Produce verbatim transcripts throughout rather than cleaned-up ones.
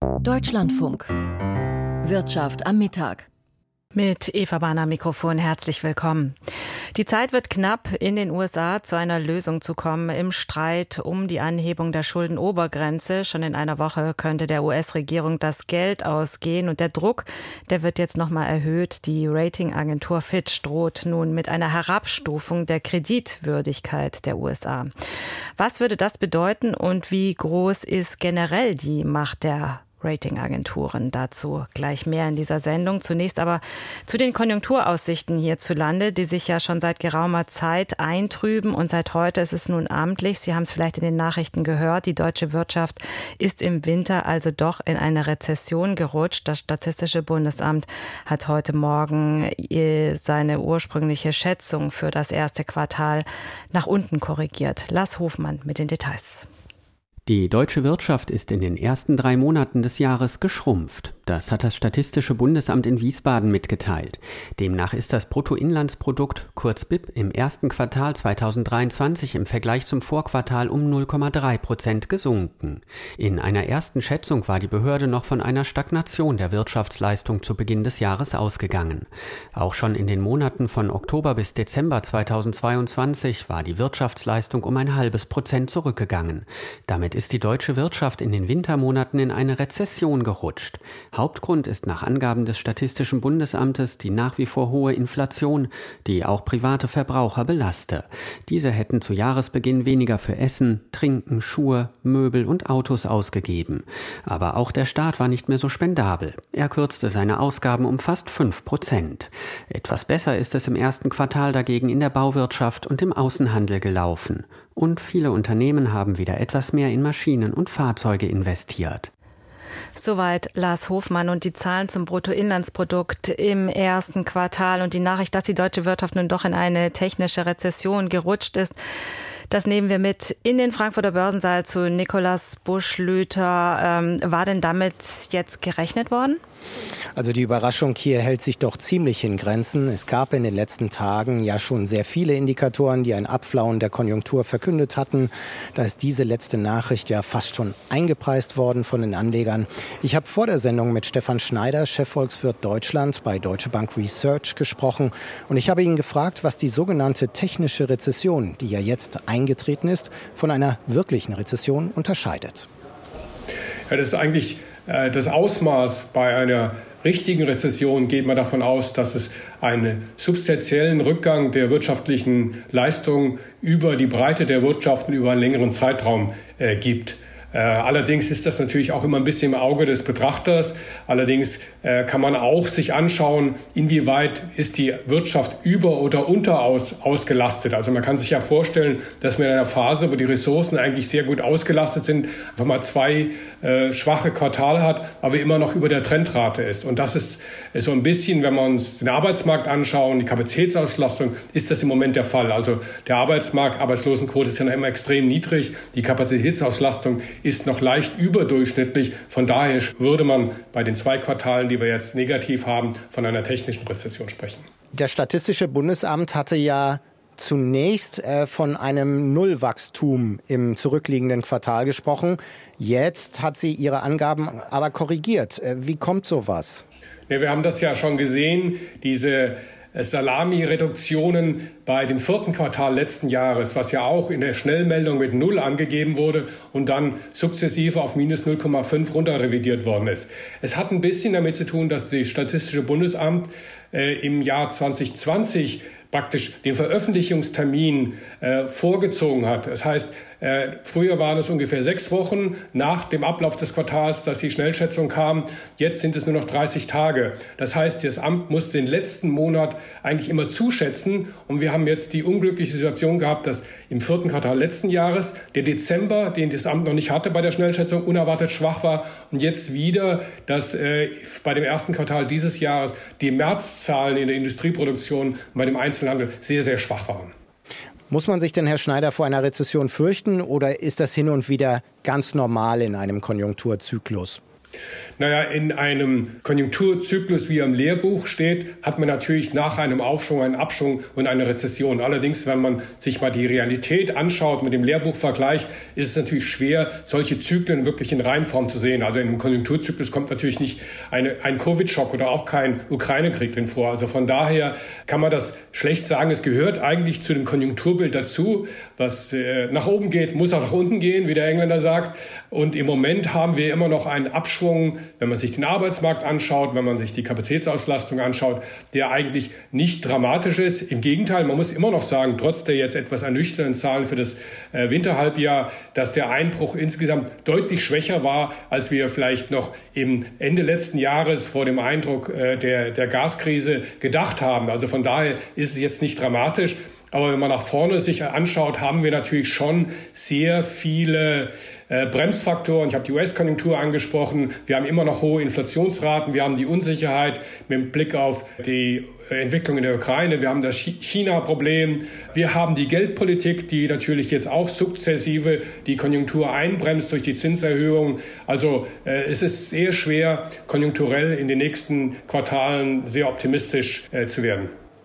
Deutschlandfunk. Wirtschaft am Mittag. Mit Eva Bahner am Mikrofon, herzlich willkommen. Die Zeit wird knapp, in den U S A zu einer Lösung zu kommen im Streit um die Anhebung der Schuldenobergrenze. Schon in einer Woche könnte der U S-Regierung das Geld ausgehen und der Druck, der wird jetzt nochmal erhöht. Die Ratingagentur Fitch droht nun mit einer Herabstufung der Kreditwürdigkeit der U S A. Was würde das bedeuten und wie groß ist generell die Macht der Ratingagenturen? Dazu gleich mehr in dieser Sendung. Zunächst aber zu den Konjunkturaussichten hierzulande, die sich ja schon seit geraumer Zeit eintrüben und seit heute ist es nun amtlich. Sie haben es vielleicht in den Nachrichten gehört. Die deutsche Wirtschaft ist im Winter also doch in eine Rezession gerutscht. Das Statistische Bundesamt hat heute Morgen seine ursprüngliche Schätzung für das erste Quartal nach unten korrigiert. Lars Hofmann mit den Details. Die deutsche Wirtschaft ist in den ersten drei Monaten des Jahres geschrumpft. Das hat das Statistische Bundesamt in Wiesbaden mitgeteilt. Demnach ist das Bruttoinlandsprodukt, kurz B I P, im ersten Quartal zweitausenddreiundzwanzig im Vergleich zum Vorquartal um null Komma drei Prozent gesunken. In einer ersten Schätzung war die Behörde noch von einer Stagnation der Wirtschaftsleistung zu Beginn des Jahres ausgegangen. Auch schon in den Monaten von Oktober bis Dezember zweitausendzweiundzwanzig war die Wirtschaftsleistung um ein halbes Prozent zurückgegangen. Damit ist die deutsche Wirtschaft in den Wintermonaten in eine Rezession gerutscht. Hauptgrund ist nach Angaben des Statistischen Bundesamtes die nach wie vor hohe Inflation, die auch private Verbraucher belaste. Diese hätten zu Jahresbeginn weniger für Essen, Trinken, Schuhe, Möbel und Autos ausgegeben. Aber auch der Staat war nicht mehr so spendabel. Er kürzte seine Ausgaben um fast fünf Prozent. Etwas besser ist es im ersten Quartal dagegen in der Bauwirtschaft und im Außenhandel gelaufen. Und viele Unternehmen haben wieder etwas mehr in Maschinen und Fahrzeuge investiert. Soweit Lars Hofmann und die Zahlen zum Bruttoinlandsprodukt im ersten Quartal und die Nachricht, dass die deutsche Wirtschaft nun doch in eine technische Rezession gerutscht ist. Das nehmen wir mit in den Frankfurter Börsensaal zu Nikolaus Buschlüter. Ähm, war denn damit jetzt gerechnet worden? Also die Überraschung hier hält sich doch ziemlich in Grenzen. Es gab in den letzten Tagen ja schon sehr viele Indikatoren, die ein Abflauen der Konjunktur verkündet hatten. Da ist diese letzte Nachricht ja fast schon eingepreist worden von den Anlegern. Ich habe vor der Sendung mit Stefan Schneider, Chefvolkswirt Deutschland bei Deutsche Bank Research, gesprochen. Und ich habe ihn gefragt, was die sogenannte technische Rezession, die ja jetzt eingetreten ist, von einer wirklichen Rezession unterscheidet. Ja, das ist eigentlich äh, das Ausmaß bei einer richtigen Rezession. Geht man davon aus, dass es einen substanziellen Rückgang der wirtschaftlichen Leistung über die Breite der Wirtschaft und über einen längeren Zeitraum äh, gibt. Äh, allerdings ist das natürlich auch immer ein bisschen im Auge des Betrachters. Allerdings äh, kann man auch sich anschauen, inwieweit ist die Wirtschaft über- oder unteraus ausgelastet. Also man kann sich ja vorstellen, dass man in einer Phase, wo die Ressourcen eigentlich sehr gut ausgelastet sind, einfach mal zwei äh, schwache Quartale hat, aber immer noch über der Trendrate ist. Und das ist, ist so ein bisschen, wenn wir uns den Arbeitsmarkt anschauen, die Kapazitätsauslastung, ist das im Moment der Fall. Also der Arbeitsmarkt, Arbeitslosenquote ist ja noch immer extrem niedrig. Die Kapazitätsauslastung ist noch leicht überdurchschnittlich. Von daher würde man bei den zwei Quartalen, die wir jetzt negativ haben, von einer technischen Rezession sprechen. Das Statistische Bundesamt hatte ja zunächst äh, von einem Nullwachstum im zurückliegenden Quartal gesprochen. Jetzt hat sie ihre Angaben aber korrigiert. Äh, wie kommt sowas? Ja, wir haben das ja schon gesehen, diese Salami-Reduktionen bei dem vierten Quartal letzten Jahres, was ja auch in der Schnellmeldung mit Null angegeben wurde und dann sukzessive auf minus null Komma fünf runter revidiert worden ist. Es hat ein bisschen damit zu tun, dass das Statistische Bundesamt äh, im Jahr zwanzig zwanzig praktisch den Veröffentlichungstermin äh, vorgezogen hat. Das heißt, äh, früher waren es ungefähr sechs Wochen nach dem Ablauf des Quartals, dass die Schnellschätzung kam. Jetzt sind es nur noch dreißig Tage. Das heißt, das Amt muss den letzten Monat eigentlich immer zuschätzen. Und wir haben jetzt die unglückliche Situation gehabt, dass im vierten Quartal letzten Jahres der Dezember, den das Amt noch nicht hatte bei der Schnellschätzung, unerwartet schwach war. Und jetzt wieder, dass äh, bei dem ersten Quartal dieses Jahres die Märzzahlen in der Industrieproduktion bei dem Einzelhandel sehr, sehr schwach waren. Muss man sich denn, Herr Schneider, vor einer Rezession fürchten oder ist das hin und wieder ganz normal in einem Konjunkturzyklus? Naja, in einem Konjunkturzyklus, wie er im Lehrbuch steht, hat man natürlich nach einem Aufschwung einen Abschwung und eine Rezession. Allerdings, wenn man sich mal die Realität anschaut, mit dem Lehrbuch vergleicht, ist es natürlich schwer, solche Zyklen wirklich in Reihenform zu sehen. Also in einem Konjunkturzyklus kommt natürlich nicht eine, ein Covid-Schock oder auch kein Ukraine-Krieg drin vor. Also von daher kann man das schlecht sagen. Es gehört eigentlich zu dem Konjunkturbild dazu. Was äh, nach oben geht, muss auch nach unten gehen, wie der Engländer sagt. Und im Moment haben wir immer noch einen Abschwung, wenn man sich den Arbeitsmarkt anschaut, wenn man sich die Kapazitätsauslastung anschaut, der eigentlich nicht dramatisch ist. Im Gegenteil, man muss immer noch sagen, trotz der jetzt etwas ernüchternden Zahlen für das äh, Winterhalbjahr, dass der Einbruch insgesamt deutlich schwächer war, als wir vielleicht noch im Ende letzten Jahres vor dem Eindruck äh, der, der Gaskrise gedacht haben. Also von daher ist es jetzt nicht dramatisch. Aber wenn man nach vorne sich anschaut, haben wir natürlich schon sehr viele äh, Bremsfaktoren. Ich habe die U S-Konjunktur angesprochen. Wir haben immer noch hohe Inflationsraten. Wir haben die Unsicherheit mit Blick auf die Entwicklung in der Ukraine. Wir haben das China-Problem. Wir haben die Geldpolitik, die natürlich jetzt auch sukzessive die Konjunktur einbremst durch die Zinserhöhung. Also äh, es ist sehr schwer, konjunkturell in den nächsten Quartalen sehr optimistisch äh, zu werden.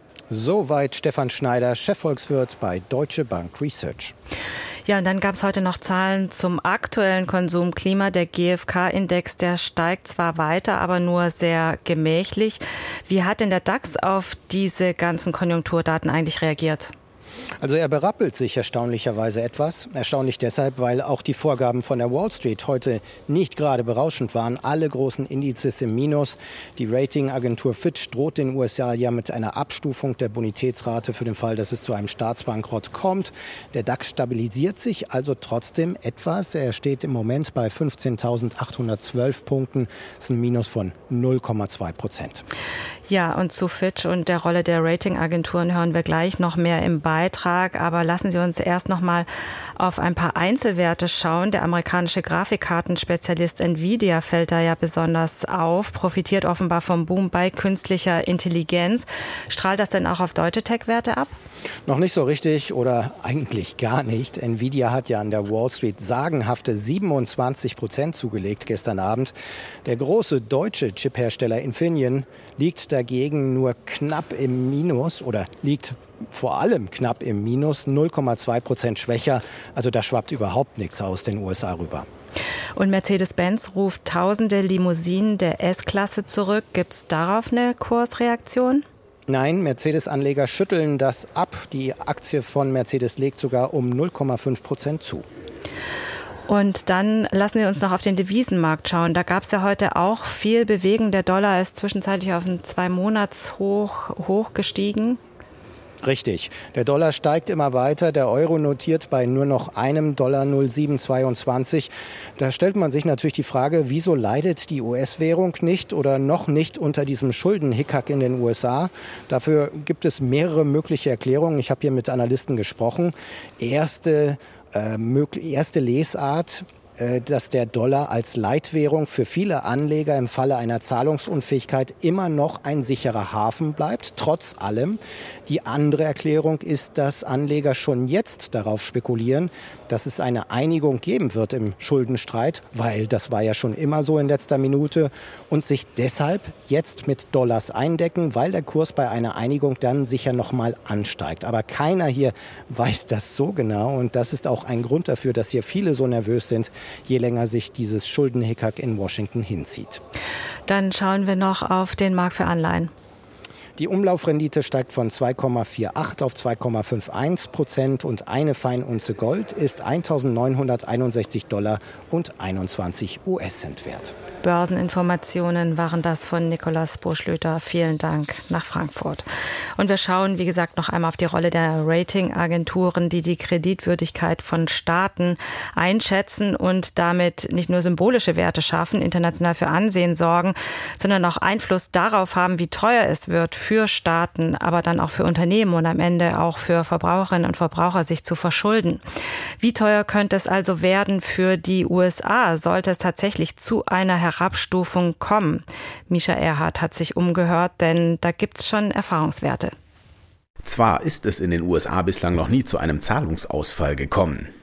Soweit Stefan Schneider, Chefvolkswirt bei Deutsche Bank Research. Ja, und dann gab es heute noch Zahlen zum aktuellen Konsumklima. Der G F K-Index, der steigt zwar weiter, aber nur sehr gemächlich. Wie hat denn der DAX auf diese ganzen Konjunkturdaten eigentlich reagiert? Also er berappelt sich erstaunlicherweise etwas. Erstaunlich deshalb, weil auch die Vorgaben von der Wall Street heute nicht gerade berauschend waren. Alle großen Indizes im Minus. Die Ratingagentur Fitch droht den U S A ja mit einer Abstufung der Bonitätsrate für den Fall, dass es zu einem Staatsbankrott kommt. Der DAX stabilisiert sich also trotzdem etwas. Er steht im Moment bei fünfzehntausendachthundertzwölf Punkten. Das ist ein Minus von null Komma zwei Prozent. Ja, und zu Fitch und der Rolle der Ratingagenturen hören wir gleich noch mehr im Beitrag. Aber lassen Sie uns erst noch mal auf ein paar Einzelwerte schauen. Der amerikanische Grafikkartenspezialist Nvidia fällt da ja besonders auf, profitiert offenbar vom Boom bei künstlicher Intelligenz. Strahlt das denn auch auf deutsche Tech-Werte ab? Noch nicht so richtig oder eigentlich gar nicht. Nvidia hat ja an der Wall Street sagenhafte siebenundzwanzig Prozent zugelegt gestern Abend. Der große deutsche Chiphersteller Infineon liegt dagegen nur knapp im Minus oder liegt vor allem knapp im Minus, null Komma zwei Prozent schwächer. Also da schwappt überhaupt nichts aus den U S A rüber. Und Mercedes-Benz ruft tausende Limousinen der S-Klasse zurück. Gibt es darauf eine Kursreaktion? Nein, Mercedes-Anleger schütteln das ab. Die Aktie von Mercedes legt sogar um null Komma fünf Prozent zu. Und dann lassen wir uns noch auf den Devisenmarkt schauen. Da gab es ja heute auch viel Bewegung. Der Dollar ist zwischenzeitlich auf ein Zwei-Monats-Hoch hoch gestiegen. Richtig. Der Dollar steigt immer weiter. Der Euro notiert bei nur noch einem Dollar null Komma sieben zweiundzwanzig. Da stellt man sich natürlich die Frage, wieso leidet die U S-Währung nicht oder noch nicht unter diesem Schuldenhickhack in den U S A? Dafür gibt es mehrere mögliche Erklärungen. Ich habe hier mit Analysten gesprochen. Erste, äh, mög- erste Lesart, dass der Dollar als Leitwährung für viele Anleger im Falle einer Zahlungsunfähigkeit immer noch ein sicherer Hafen bleibt, trotz allem. Die andere Erklärung ist, dass Anleger schon jetzt darauf spekulieren, dass es eine Einigung geben wird im Schuldenstreit, weil das war ja schon immer so in letzter Minute, und sich deshalb jetzt mit Dollars eindecken, weil der Kurs bei einer Einigung dann sicher nochmal ansteigt. Aber keiner hier weiß das so genau, und das ist auch ein Grund dafür, dass hier viele so nervös sind, je länger sich dieses Schuldenhickhack in Washington hinzieht. Dann schauen wir noch auf den Markt für Anleihen. Die Umlaufrendite steigt von zwei Komma achtundvierzig auf zwei Komma einundfünfzig Prozent und eine Feinunze Gold ist eintausendneunhunderteinundsechzig Dollar und einundzwanzig US-Cent wert. Börseninformationen waren das von Nikolaus Boschlöter. Vielen Dank nach Frankfurt. Und wir schauen, wie gesagt, noch einmal auf die Rolle der Ratingagenturen, die die Kreditwürdigkeit von Staaten einschätzen und damit nicht nur symbolische Werte schaffen, international für Ansehen sorgen, sondern auch Einfluss darauf haben, wie teuer es wird für Staaten, aber dann auch für Unternehmen und am Ende auch für Verbraucherinnen und Verbraucher, sich zu verschulden. Wie teuer könnte es also werden für die U S A, sollte es tatsächlich zu einer Herabstufung kommen? Mischa Erhardt hat sich umgehört, denn da gibt es schon Erfahrungswerte. Zwar ist es in den U S A bislang noch nie zu einem Zahlungsausfall gekommen.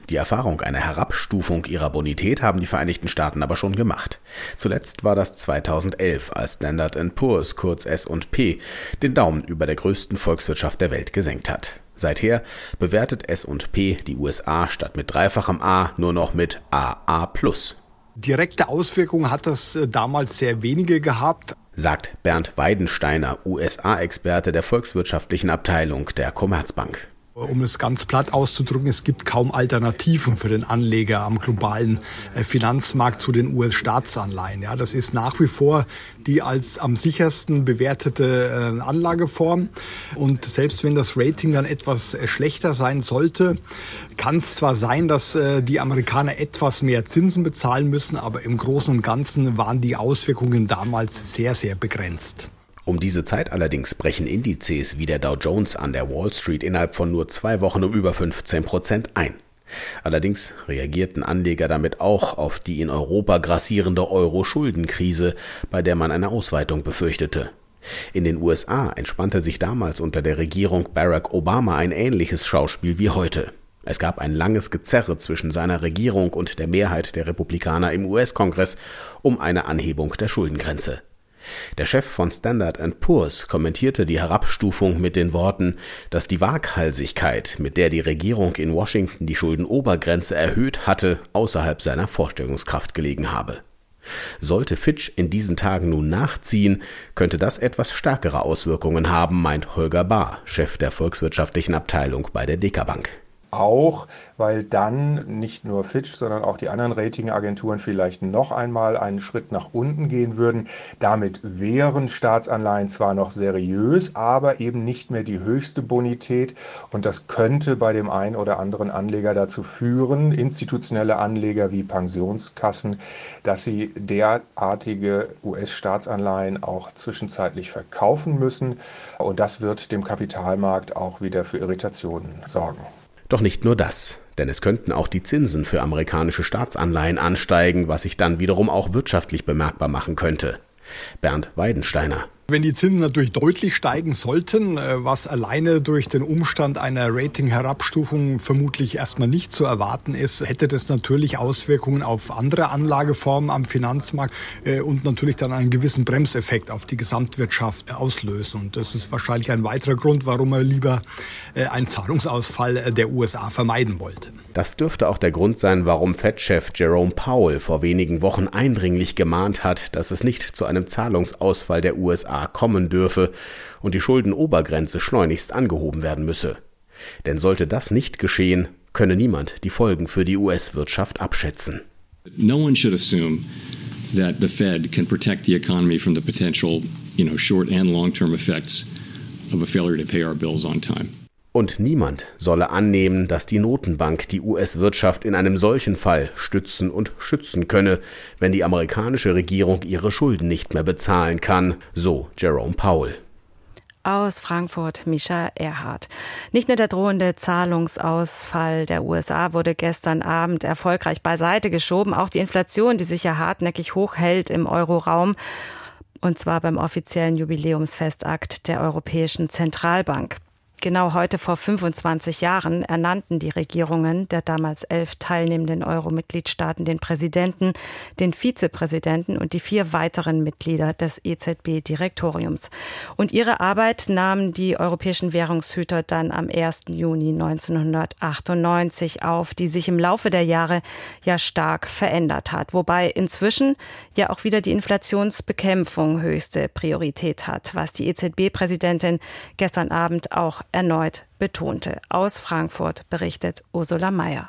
Die Erfahrung einer Herabstufung ihrer Bonität haben die Vereinigten Staaten aber schon gemacht. Zuletzt war das zweitausendelf, als Standard and Poor's, kurz S und P, den Daumen über der größten Volkswirtschaft der Welt gesenkt hat. Seither bewertet S und P die U S A statt mit dreifachem A nur noch mit A A plus. Direkte Auswirkungen hat das damals sehr wenige gehabt, sagt Bernd Weidensteiner, U S A-Experte der volkswirtschaftlichen Abteilung der Commerzbank. Um es ganz platt auszudrücken, es gibt kaum Alternativen für den Anleger am globalen Finanzmarkt zu den U S-Staatsanleihen. Ja, das ist nach wie vor die als am sichersten bewertete Anlageform. Und selbst wenn das Rating dann etwas schlechter sein sollte, kann es zwar sein, dass die Amerikaner etwas mehr Zinsen bezahlen müssen, aber im Großen und Ganzen waren die Auswirkungen damals sehr, sehr begrenzt. Um diese Zeit allerdings brechen Indizes wie der Dow Jones an der Wall Street innerhalb von nur zwei Wochen um über fünfzehn Prozent ein. Allerdings reagierten Anleger damit auch auf die in Europa grassierende Euro-Schuldenkrise, bei der man eine Ausweitung befürchtete. In den U S A entspannte sich damals unter der Regierung Barack Obama ein ähnliches Schauspiel wie heute. Es gab ein langes Gezerre zwischen seiner Regierung und der Mehrheit der Republikaner im U S-Kongress um eine Anhebung der Schuldengrenze. Der Chef von Standard and Poor's kommentierte die Herabstufung mit den Worten, dass die Waghalsigkeit, mit der die Regierung in Washington die Schuldenobergrenze erhöht hatte, außerhalb seiner Vorstellungskraft gelegen habe. Sollte Fitch in diesen Tagen nun nachziehen, könnte das etwas stärkere Auswirkungen haben, meint Holger Bahr, Chef der volkswirtschaftlichen Abteilung bei der Deka Bank. Auch, weil dann nicht nur Fitch, sondern auch die anderen Ratingagenturen vielleicht noch einmal einen Schritt nach unten gehen würden. Damit wären Staatsanleihen zwar noch seriös, aber eben nicht mehr die höchste Bonität. Und das könnte bei dem einen oder anderen Anleger dazu führen, institutionelle Anleger wie Pensionskassen, dass sie derartige U S-Staatsanleihen auch zwischenzeitlich verkaufen müssen. Und das wird dem Kapitalmarkt auch wieder für Irritationen sorgen. Doch nicht nur das, denn es könnten auch die Zinsen für amerikanische Staatsanleihen ansteigen, was sich dann wiederum auch wirtschaftlich bemerkbar machen könnte. Bernd Weidensteiner. Wenn die Zinsen natürlich deutlich steigen sollten, was alleine durch den Umstand einer Rating-Herabstufung vermutlich erstmal nicht zu erwarten ist, hätte das natürlich Auswirkungen auf andere Anlageformen am Finanzmarkt und natürlich dann einen gewissen Bremseffekt auf die Gesamtwirtschaft auslösen. Und das ist wahrscheinlich ein weiterer Grund, warum er lieber einen Zahlungsausfall der U S A vermeiden wollte. Das dürfte auch der Grund sein, warum Fed-Chef Jerome Powell vor wenigen Wochen eindringlich gemahnt hat, dass es nicht zu einem Zahlungsausfall der U S A kommen dürfe und die Schuldenobergrenze schleunigst angehoben werden müsse. Denn sollte das nicht geschehen, könne niemand die Folgen für die U S-Wirtschaft abschätzen. No one should assume that the Fed can protect the economy from the potential, you know, short and long-term effects of a failure to pay our bills on time. Und niemand solle annehmen, dass die Notenbank die U S-Wirtschaft in einem solchen Fall stützen und schützen könne, wenn die amerikanische Regierung ihre Schulden nicht mehr bezahlen kann, so Jerome Powell. Aus Frankfurt, Mischa Erhardt. Nicht nur der drohende Zahlungsausfall der U S A wurde gestern Abend erfolgreich beiseite geschoben, auch die Inflation, die sich ja hartnäckig hochhält im Euroraum, und zwar beim offiziellen Jubiläumsfestakt der Europäischen Zentralbank. Genau heute vor fünfundzwanzig Jahren ernannten die Regierungen der damals elf teilnehmenden Euro-Mitgliedstaaten den Präsidenten, den Vizepräsidenten und die vier weiteren Mitglieder des E Z B-Direktoriums. Und ihre Arbeit nahmen die europäischen Währungshüter dann am ersten Juni neunzehnhundertachtundneunzig auf, die sich im Laufe der Jahre ja stark verändert hat. Wobei inzwischen ja auch wieder die Inflationsbekämpfung höchste Priorität hat, was die E Z B-Präsidentin gestern Abend auch erneut betonte. Aus Frankfurt berichtet Ursula Mayer.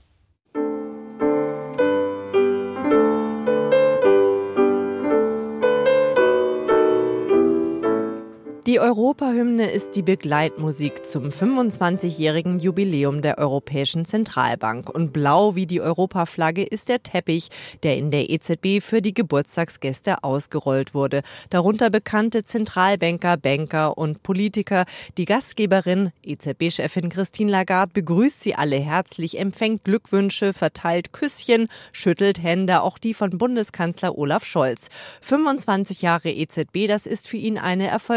Die Europahymne ist die Begleitmusik zum fünfundzwanzigjährigen Jubiläum der Europäischen Zentralbank. Und blau wie die Europaflagge ist der Teppich, der in der E Z B für die Geburtstagsgäste ausgerollt wurde. Darunter bekannte Zentralbanker, Banker und Politiker. Die Gastgeberin, E Z B-Chefin Christine Lagarde, begrüßt sie alle herzlich, empfängt Glückwünsche, verteilt Küsschen, schüttelt Hände, auch die von Bundeskanzler Olaf Scholz. fünfundzwanzig Jahre E Z B, das ist für ihn eine Erfolgsgeschichte.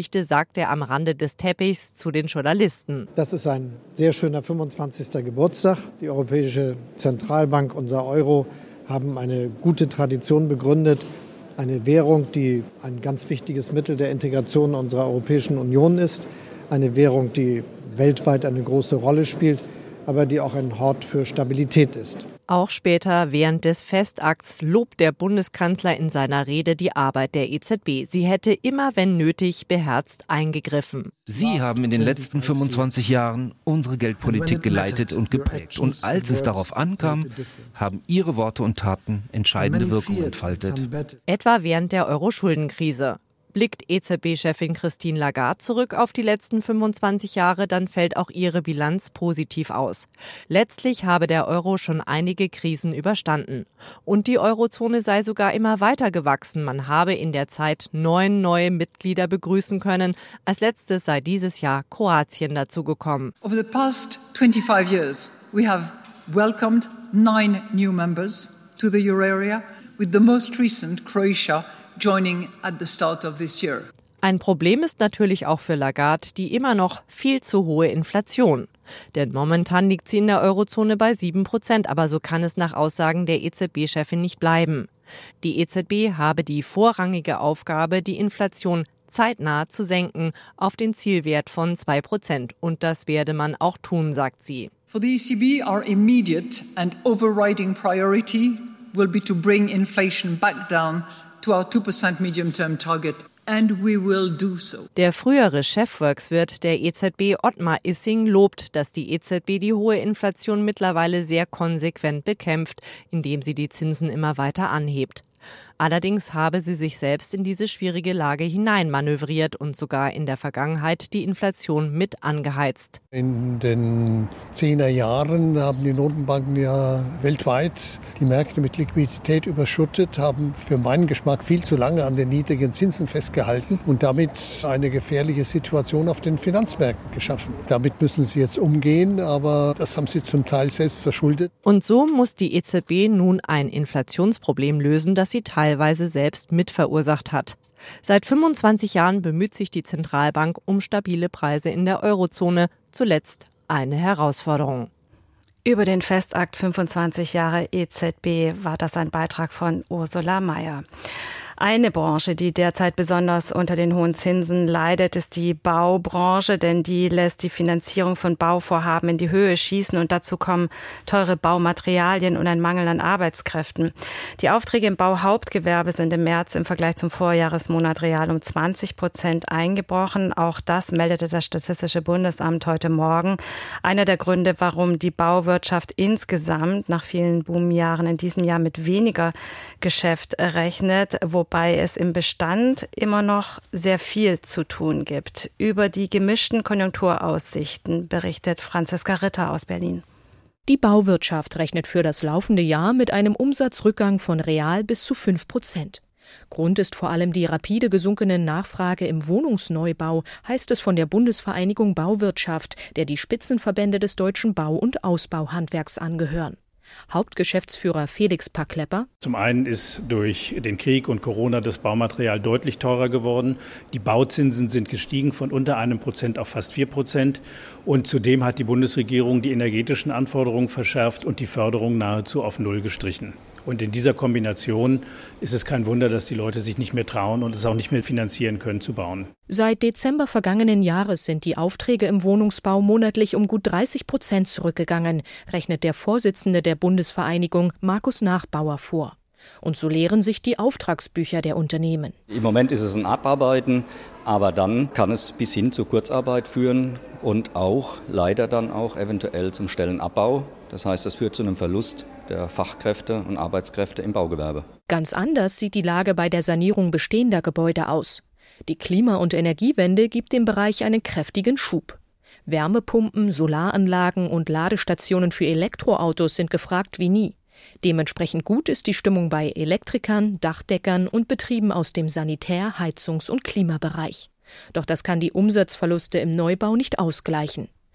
Geschichte, sagt er am Rande des Teppichs zu den Journalisten. Das ist ein sehr schöner fünfundzwanzigster Geburtstag. Die Europäische Zentralbank, unser Euro, haben eine gute Tradition begründet. Eine Währung, die ein ganz wichtiges Mittel der Integration unserer Europäischen Union ist. Eine Währung, die weltweit eine große Rolle spielt, aber die auch ein Hort für Stabilität ist. Auch später während des Festakts lobt der Bundeskanzler in seiner Rede die Arbeit der E Z B. Sie hätte immer, wenn nötig, beherzt eingegriffen. Sie haben in den letzten fünfundzwanzig Jahren unsere Geldpolitik geleitet und geprägt. Und als es darauf ankam, haben Ihre Worte und Taten entscheidende Wirkung entfaltet. Etwa während der Euro-Schuldenkrise. Blickt E Z B-Chefin Christine Lagarde zurück auf die letzten fünfundzwanzig Jahre, dann fällt auch ihre Bilanz positiv aus. Letztlich habe der Euro schon einige Krisen überstanden. Und die Eurozone sei sogar immer weiter gewachsen. Man habe in der Zeit neun neue Mitglieder begrüßen können. Als letztes sei dieses Jahr Kroatien dazugekommen. Over the past twenty-five years, we have welcomed nine new members to the euro area, with the most recent Croatia joining at the start of this year. Ein Problem ist natürlich auch für Lagarde die immer noch viel zu hohe Inflation. Denn momentan liegt sie in der Eurozone bei sieben Prozent, aber so kann es nach Aussagen der E Z B-Chefin nicht bleiben. Die E Z B habe die vorrangige Aufgabe, die Inflation zeitnah zu senken auf den Zielwert von zwei Prozent. Und das werde man auch tun, sagt sie. For the E C B, our immediate and overriding priority will be to bring inflation back down to our two percent medium-term target, and we will do so. Der frühere Chefvolkswirt der E Z B, Ottmar Issing, lobt, dass die E Z B die hohe Inflation mittlerweile sehr konsequent bekämpft, indem sie die Zinsen immer weiter anhebt. Allerdings habe sie sich selbst in diese schwierige Lage hineinmanövriert und sogar in der Vergangenheit die Inflation mit angeheizt. In den zehner Jahren haben die Notenbanken ja weltweit die Märkte mit Liquidität überschüttet, haben für meinen Geschmack viel zu lange an den niedrigen Zinsen festgehalten und damit eine gefährliche Situation auf den Finanzmärkten geschaffen. Damit müssen sie jetzt umgehen, aber das haben sie zum Teil selbst verschuldet. Und so muss die E Z B nun ein Inflationsproblem lösen, das sie teilweise selbst mitverursacht hat. Seit fünfundzwanzig Jahren bemüht sich die Zentralbank um stabile Preise in der Eurozone, zuletzt eine Herausforderung. Über den Festakt fünfundzwanzig Jahre E Z B war das ein Beitrag von Ursula Mayer. Eine Branche, die derzeit besonders unter den hohen Zinsen leidet, ist die Baubranche, denn die lässt die Finanzierung von Bauvorhaben in die Höhe schießen und dazu kommen teure Baumaterialien und ein Mangel an Arbeitskräften. Die Aufträge im Bauhauptgewerbe sind im März im Vergleich zum Vorjahresmonat real um zwanzig Prozent eingebrochen. Auch das meldete das Statistische Bundesamt heute Morgen. Einer der Gründe, warum die Bauwirtschaft insgesamt nach vielen Boomjahren in diesem Jahr mit weniger Geschäft rechnet, wobei es im Bestand immer noch sehr viel zu tun gibt. Über die gemischten Konjunkturaussichten berichtet Franziska Ritter aus Berlin. Die Bauwirtschaft rechnet für das laufende Jahr mit einem Umsatzrückgang von real bis zu fünf Prozent. Grund ist vor allem die rapide gesunkene Nachfrage im Wohnungsneubau, heißt es von der Bundesvereinigung Bauwirtschaft, der die Spitzenverbände des deutschen Bau- und Ausbauhandwerks angehören. Hauptgeschäftsführer Felix Paklepper. Zum einen ist durch den Krieg und Corona das Baumaterial deutlich teurer geworden. Die Bauzinsen sind gestiegen von unter einem Prozent auf fast vier Prozent. Und zudem hat die Bundesregierung die energetischen Anforderungen verschärft und die Förderung nahezu auf Null gestrichen. Und in dieser Kombination ist es kein Wunder, dass die Leute sich nicht mehr trauen und es auch nicht mehr finanzieren können, zu bauen. Seit Dezember vergangenen Jahres sind die Aufträge im Wohnungsbau monatlich um gut dreißig Prozent zurückgegangen, rechnet der Vorsitzende der Bundesvereinigung Markus Nachbauer vor. Und so leeren sich die Auftragsbücher der Unternehmen. Im Moment ist es ein Abarbeiten, aber dann kann es bis hin zur Kurzarbeit führen und auch leider dann auch eventuell zum Stellenabbau. Das heißt, es führt zu einem Verlust der Fachkräfte und Arbeitskräfte im Baugewerbe. Ganz anders sieht die Lage bei der Sanierung bestehender Gebäude aus. Die Klima- und Energiewende gibt dem Bereich einen kräftigen Schub. Wärmepumpen, Solaranlagen und Ladestationen für Elektroautos sind gefragt wie nie. Dementsprechend gut ist die Stimmung bei Elektrikern, Dachdeckern und Betrieben aus dem Sanitär-, Heizungs- und Klimabereich. Doch das kann die Umsatzverluste im Neubau nicht ausgleichen.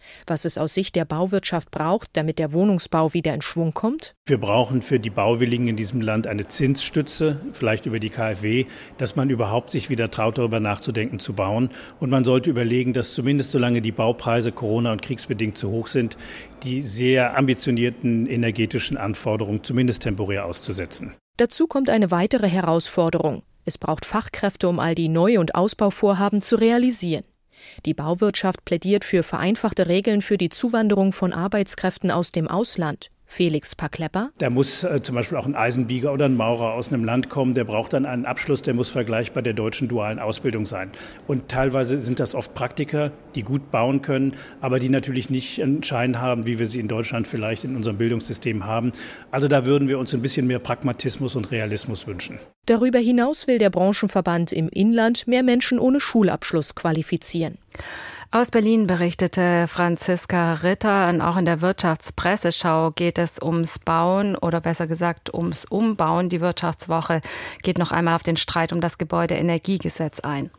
Was es aus Sicht der Bauwirtschaft braucht, damit der Wohnungsbau wieder in Schwung kommt? Wir brauchen für die Bauwilligen in diesem Land eine Zinsstütze, vielleicht über die K f W, dass man überhaupt sich wieder traut, darüber nachzudenken, zu bauen. Und man sollte überlegen, dass zumindest solange die Baupreise Corona- und kriegsbedingt zu hoch sind, die sehr ambitionierten energetischen Anforderungen zumindest temporär auszusetzen. Dazu kommt eine weitere Herausforderung. Es braucht Fachkräfte, um all die Neu- und Ausbauvorhaben zu realisieren. Die Bauwirtschaft plädiert für vereinfachte Regeln für die Zuwanderung von Arbeitskräften aus dem Ausland. Felix Paklepper. Da muss äh, zum Beispiel auch ein Eisenbieger oder ein Maurer aus einem Land kommen, der braucht dann einen Abschluss, der muss vergleichbar der deutschen dualen Ausbildung sein. Und teilweise sind das oft Praktiker, die gut bauen können, aber die natürlich nicht einen Schein haben, wie wir sie in Deutschland vielleicht in unserem Bildungssystem haben. Also da würden wir uns ein bisschen mehr Pragmatismus und Realismus wünschen. Darüber hinaus will der Branchenverband im Inland mehr Menschen ohne Schulabschluss qualifizieren. Aus Berlin berichtete Franziska Ritter, und auch in der Wirtschaftspresseschau geht es ums Bauen oder besser gesagt ums Umbauen. Die Wirtschaftswoche geht noch einmal auf den Streit um das Gebäudeenergiegesetz ein.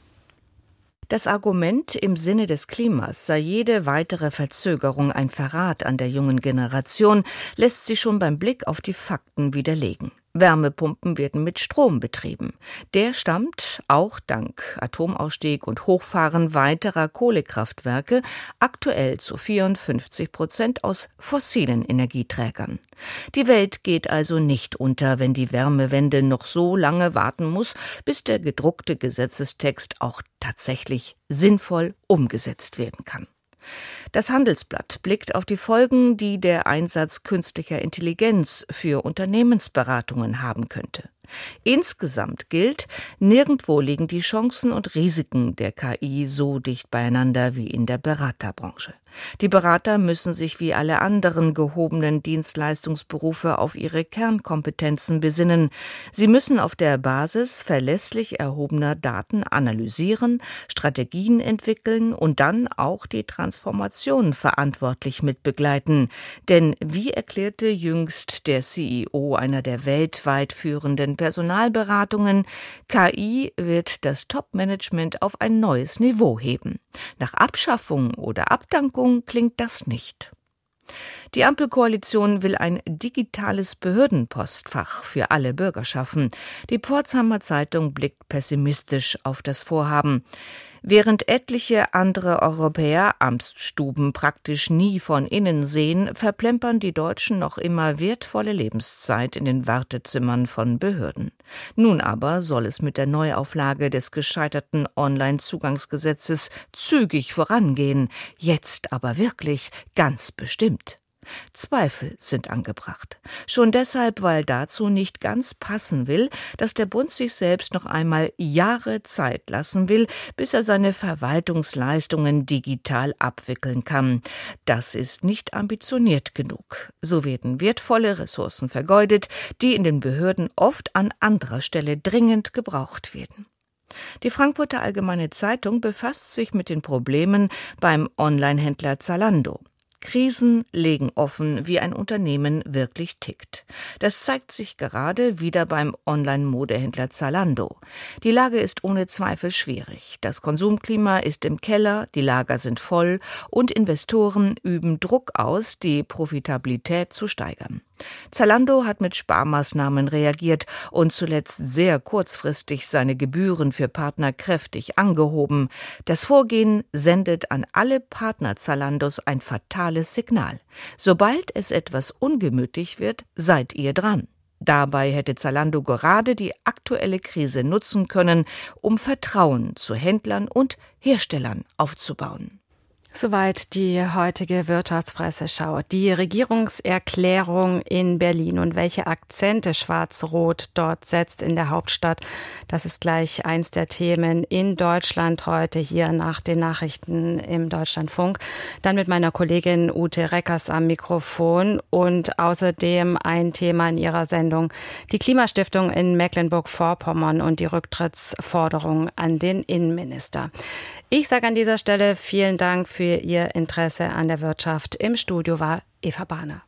Das Argument, im Sinne des Klimas sei jede weitere Verzögerung ein Verrat an der jungen Generation, lässt sich schon beim Blick auf die Fakten widerlegen. Wärmepumpen werden mit Strom betrieben. Der stammt, auch dank Atomausstieg und Hochfahren weiterer Kohlekraftwerke, aktuell zu vierundfünfzig Prozent aus fossilen Energieträgern. Die Welt geht also nicht unter, wenn die Wärmewende noch so lange warten muss, bis der gedruckte Gesetzestext auch tatsächlich sinnvoll umgesetzt werden kann. Das Handelsblatt blickt auf die Folgen, die der Einsatz künstlicher Intelligenz für Unternehmensberatungen haben könnte. Insgesamt gilt, nirgendwo liegen die Chancen und Risiken der K I so dicht beieinander wie in der Beraterbranche. Die Berater müssen sich wie alle anderen gehobenen Dienstleistungsberufe auf ihre Kernkompetenzen besinnen. Sie müssen auf der Basis verlässlich erhobener Daten analysieren, Strategien entwickeln und dann auch die Transformation verantwortlich mitbegleiten. Denn wie erklärte jüngst der C E O einer der weltweit führenden Personalberatungen, K I wird das Top-Management auf ein neues Niveau heben. Nach Abschaffung oder Abdankung klingt das nicht. Die Ampelkoalition will ein digitales Behördenpostfach für alle Bürger schaffen. Die Pforzheimer Zeitung blickt pessimistisch auf das Vorhaben. Während etliche andere Europäer Amtsstuben praktisch nie von innen sehen, verplempern die Deutschen noch immer wertvolle Lebenszeit in den Wartezimmern von Behörden. Nun aber soll es mit der Neuauflage des gescheiterten Online-Zugangsgesetzes zügig vorangehen. Jetzt aber wirklich ganz bestimmt. Zweifel sind angebracht. Schon deshalb, weil dazu nicht ganz passen will, dass der Bund sich selbst noch einmal Jahre Zeit lassen will, bis er seine Verwaltungsleistungen digital abwickeln kann. Das ist nicht ambitioniert genug. So werden wertvolle Ressourcen vergeudet, die in den Behörden oft an anderer Stelle dringend gebraucht werden. Die Frankfurter Allgemeine Zeitung befasst sich mit den Problemen beim Onlinehändler Zalando. Krisen legen offen, wie ein Unternehmen wirklich tickt. Das zeigt sich gerade wieder beim Online-Modehändler Zalando. Die Lage ist ohne Zweifel schwierig. Das Konsumklima ist im Keller, die Lager sind voll und Investoren üben Druck aus, die Profitabilität zu steigern. Zalando hat mit Sparmaßnahmen reagiert und zuletzt sehr kurzfristig seine Gebühren für Partner kräftig angehoben. Das Vorgehen sendet an alle Partner Zalandos ein fatales Signal. Sobald es etwas ungemütlich wird, seid ihr dran. Dabei hätte Zalando gerade die aktuelle Krise nutzen können, um Vertrauen zu Händlern und Herstellern aufzubauen. Soweit die heutige Wirtschaftspresseschau. Die Regierungserklärung in Berlin und welche Akzente Schwarz-Rot dort setzt in der Hauptstadt, das ist gleich eins der Themen in Deutschland heute hier nach den Nachrichten im Deutschlandfunk. Dann mit meiner Kollegin Ute Reckers am Mikrofon und außerdem ein Thema in ihrer Sendung, die Klimastiftung in Mecklenburg-Vorpommern und die Rücktrittsforderung an den Innenminister. Ich sage an dieser Stelle vielen Dank für Ihr Interesse an der Wirtschaft. Im Studio war Eva Bahner.